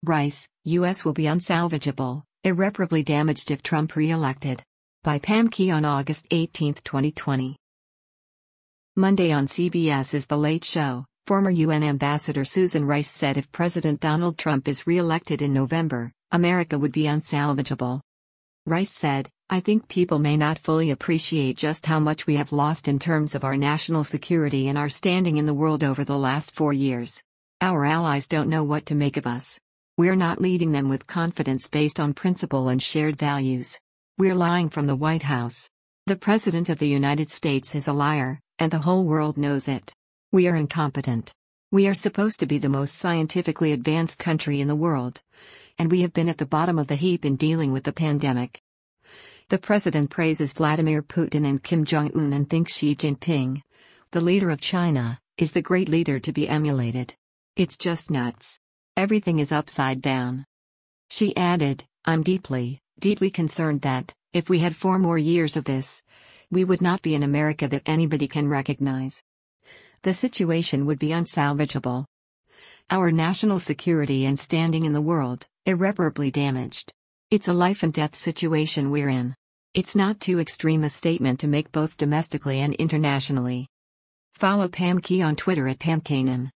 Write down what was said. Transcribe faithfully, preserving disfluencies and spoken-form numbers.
Rice, U S will be unsalvageable, irreparably damaged if Trump re-elected. By Pam Key on August eighteenth, twenty twenty. Monday on C B S is The Late Show. Former U N Ambassador Susan Rice said if President Donald Trump is re-elected in November, America would be unsalvageable. Rice said, "I think people may not fully appreciate just how much we have lost in terms of our national security and our standing in the world over the last four years. Our allies don't know what to make of us. We're not leading them with confidence based on principle and shared values. We're lying from the White House. The President of the United States is a liar, and the whole world knows it. We are incompetent. We are supposed to be the most scientifically advanced country in the world. And we have been at the bottom of the heap in dealing with the pandemic." The president praises Vladimir Putin and Kim Jong-un and thinks Xi Jinping, the leader of China, is the great leader to be emulated. "It's just nuts. Everything is upside down." She added, "I'm deeply, deeply concerned that, if we had four more years of this, we would not be an America that anybody can recognize. The situation would be unsalvageable. Our national security and standing in the world, irreparably damaged. It's a life and death situation we're in. It's not too extreme a statement to make both domestically and internationally." Follow Pam Key on Twitter at Pam Kanan.